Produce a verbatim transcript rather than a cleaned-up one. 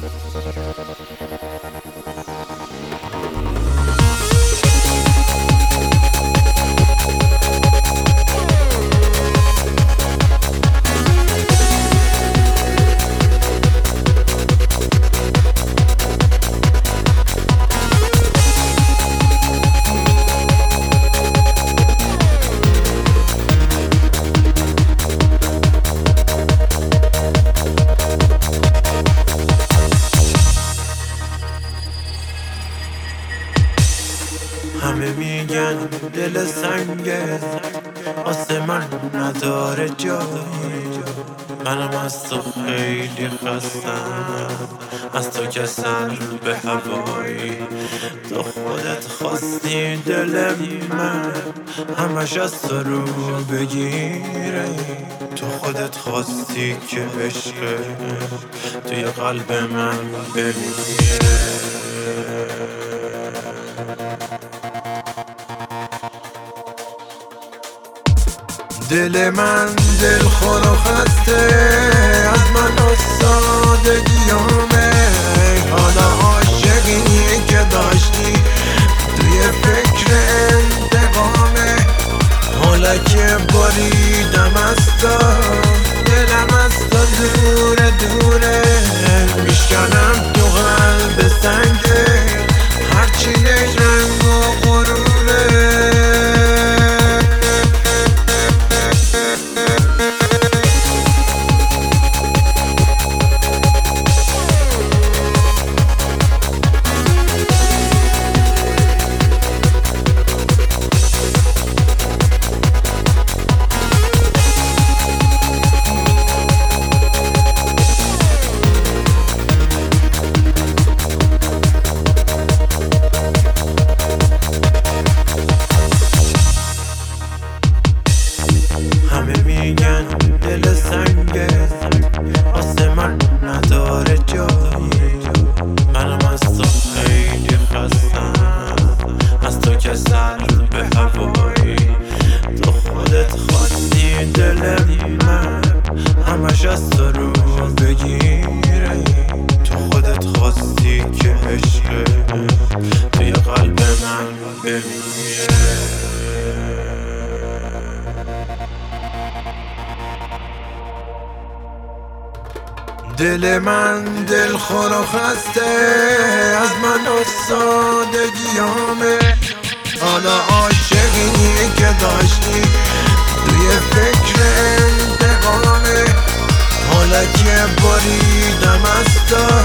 همه میگن دل سنگه واسه من نداره جایی، منم از تو خیلی خستم، از تو که سر به هوایی. تو خودت خواستی دل من همش از تو رو بگیره، تو خودت خواستی که عشق توی قلب من بمیره. دل من دل خور و خسته از من و سادگیامه، حالا عاشقی که داشتی توی فکر انتقامه، حالا که بریدم از تو دلم از تو دوره دوره، میشکنم تو قلب سنگه هرچی رنگ و غروره. همه میگن دل سنگه واسه من نداره جایی، منم از تو خیلی خستم، از تو که سر به هوایی. تو خودت خواستی دل من همش از تو رو بگیره، تو خودت خواستی که عشق توی قلب من بمیره. دل من دل خور و خسته از من و سادگیامه، حالا عاشقی که داشتی توی فکر انتقامه، حالا که بریدم از تو